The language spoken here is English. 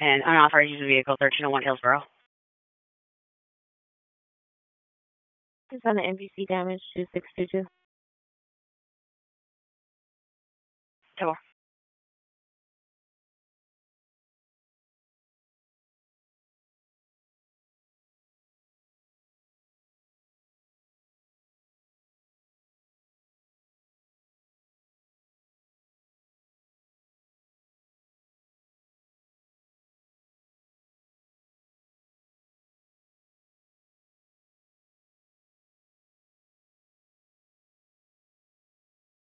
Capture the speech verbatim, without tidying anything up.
and unauthorized use of vehicle, thirteen oh one Hillsborough. Just on the N B C damage, two six two two. Ten more.